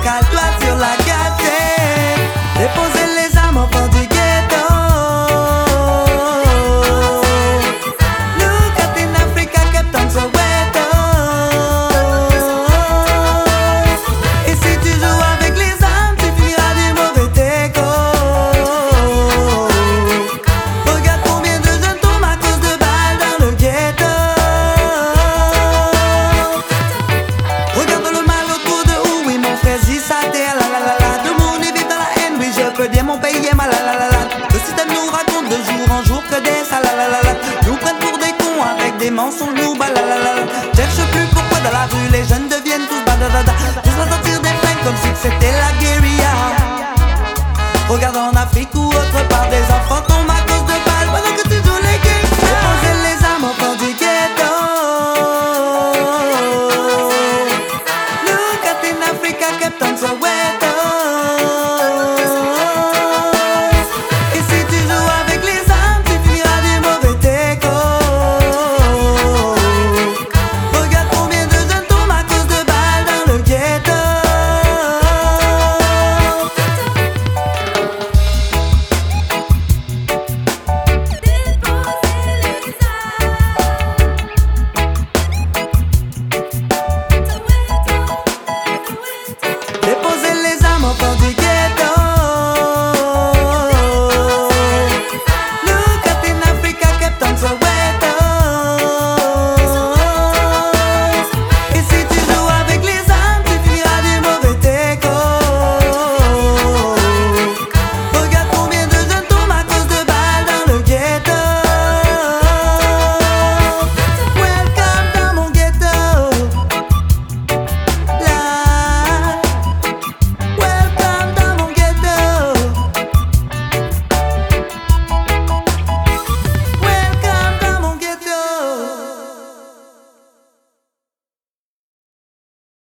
cale-toi sur la gâchette. Déposer les armes au fond du ghetto. Look at in Africa, Cape Town, Soweto. Et si tu joues avec les armes, tu finiras du mauvais teco. Regarde combien de jeunes tombent à cause de balles dans le ghetto. Regarde le mal autour de où, oui mon frère, j'y sa terre, la la la la. Tout le monde y vit dans la haine, oui je peux dire mon pays est mal, la la la la. Le système nous raconte de jour en jour que des salalalala. Nous prennent pour des cons avec des mensonges, nous balalalala. Cherche plus pourquoi dans la rue les jeunes deviennent tous badadada. Tous va sortir des flingues comme si c'était la guérilla. Regarde en Afrique ou autre part des